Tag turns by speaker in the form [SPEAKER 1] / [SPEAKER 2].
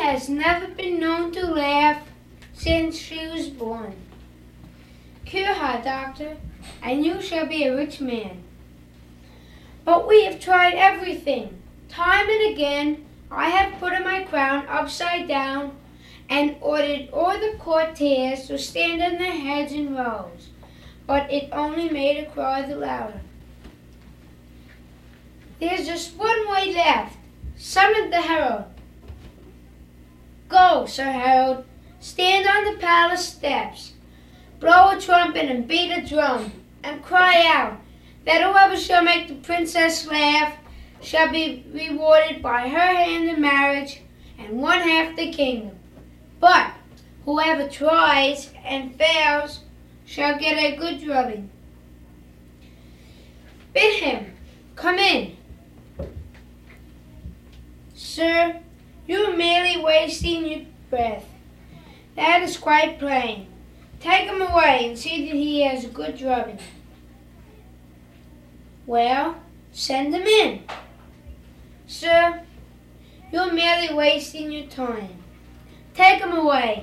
[SPEAKER 1] has never been known to laugh since she was born. Cure her, doctor, and you shall be a rich man. But we have tried everything. Time and again I have put my crown upside down and ordered all the courtiers to stand on their heads in rows, but it only made her cry the louder. There's just one way left. Summon the herald. Go, Sir Herald. Stand on the palace steps. Blow a trumpet and beat a drum, and cry out that whoever shall make the princess laugh shall be rewarded by her hand in marriage and one half the kingdom. But whoever tries and fails shall get a good drubbing. Bid him come in. Sir, you are merely wasting your breath. That is quite plain. Take him away and see that he has a good drubbing. Well, send him in. Sir, you are merely wasting your time. Take him away.